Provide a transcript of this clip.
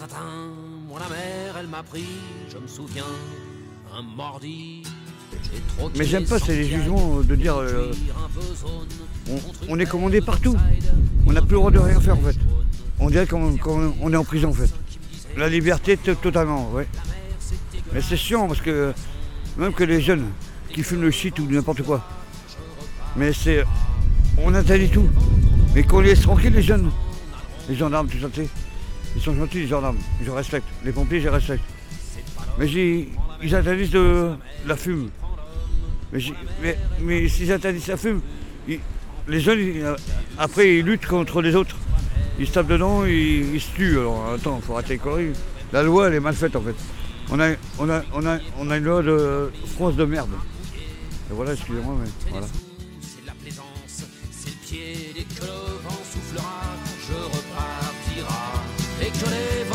Tatatin, moi la mère, elle m'a pris, je me souviens, un mordi. Mais j'aime pas, c'est les jugements de dire on est commandé partout. On n'a plus le droit de rien faire en fait. On dirait qu'on est en prison en fait. La liberté totalement, oui. Mais c'est chiant parce que même que les jeunes qui fument le shit ou n'importe quoi. Mais c'est. On interdit tout. Mais qu'on les laisse tranquilles les jeunes. Les gendarmes, tout ça, tu sais. Ils sont gentils les gendarmes, je respecte. Les pompiers, je respecte. Mais ils interdisent de la fume. Mais s'ils interdisent la fume, les jeunes, après, ils luttent contre les autres. Ils se tapent dedans, ils se tuent. Alors, attends, il faut arrêter les conneries. La loi, elle est mal faite, en fait. On a une loi de France de merde. Et voilà, excusez-moi, mais voilà. C'est de la plaisance, c'est le pied, dès que le vent soufflera, je repartira. Et que les